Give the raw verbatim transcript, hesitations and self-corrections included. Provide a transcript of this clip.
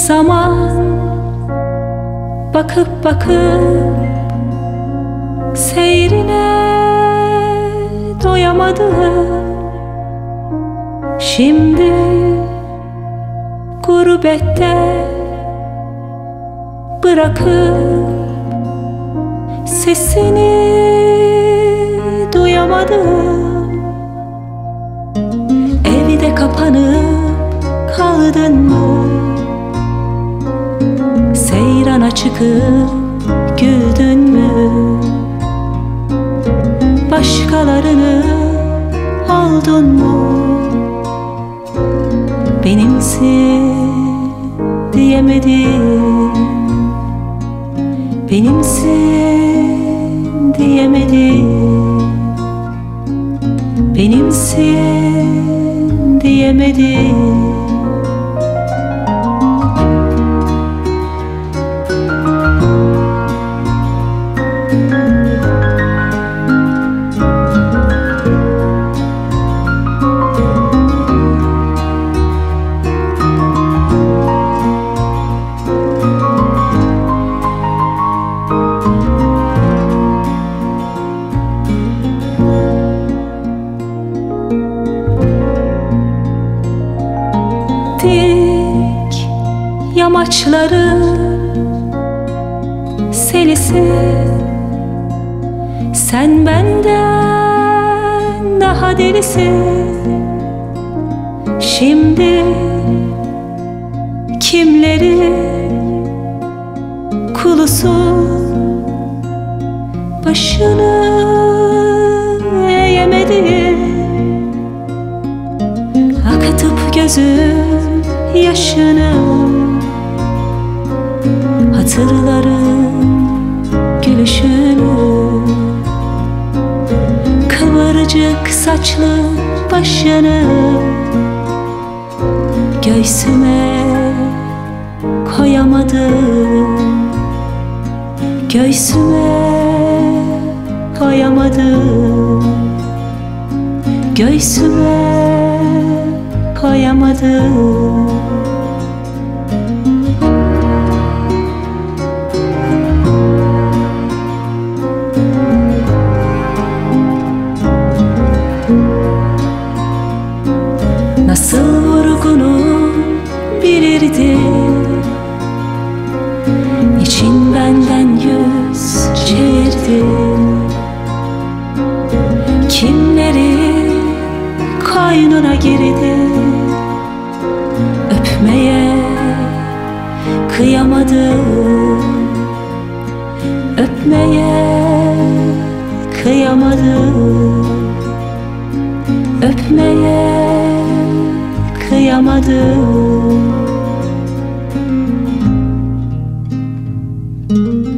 zaman bakıp bakıp seyrine doyamadım. Şimdi gurbette bırakıp sesini duyamadım. Evde kapanıp kaldın mı? Seyrana çıkıp güldün mü? Başkalarını aldın mı? Benimsin diyemedim, benimsin diyemedim, benimsin diyemedim. Dik yamaçların selisi, sen benden daha delisin. Şimdi kimleri kulusun, başını eğemedin. Akıtıp gözüm yaşını, hatırlarım gülüşünü, kıvırcık saçlı başını göğsüme koyamadım, göğsüme koyamadım, göğsüme koyamadım. Nasıl vurgunu bilirdin, için benden yüz çevirdin. Kimleri koynuna girdin, öpmeye kıyamadım, öpmeye kıyamadım, öpmeye kıyamadım.